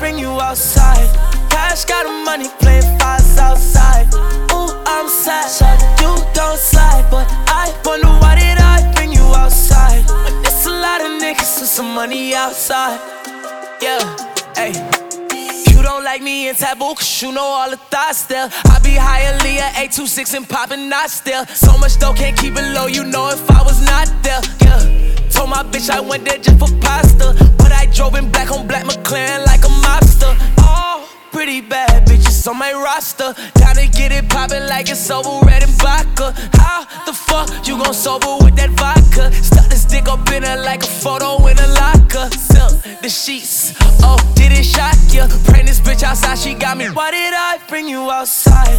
bring you outside? Cash got the money, playing fives outside. Ooh, I'm sad, so you don't slide. But I wonder why did I bring you outside? When there's a lot of niggas with some money outside. Yeah, ayy. You don't like me in Taboo, cause you know all the thoughts still. I be higher, Leah, 826 and poppin' not still. So much dough, can't keep it low, you know if I was not there. Yeah, told my bitch I went there just for pasta. But I drove in black on black McLaren like a mobster. Oh, pretty bad bitches on my roster. Down to get it poppin' like it's over, red and vodka. How the fuck you gon' sober with that vodka? Stuck this dick up in her like a photo in a locker. Silk the sheets, oh, did it shock ya? Praying this bitch outside, she got me. Why did I bring you outside?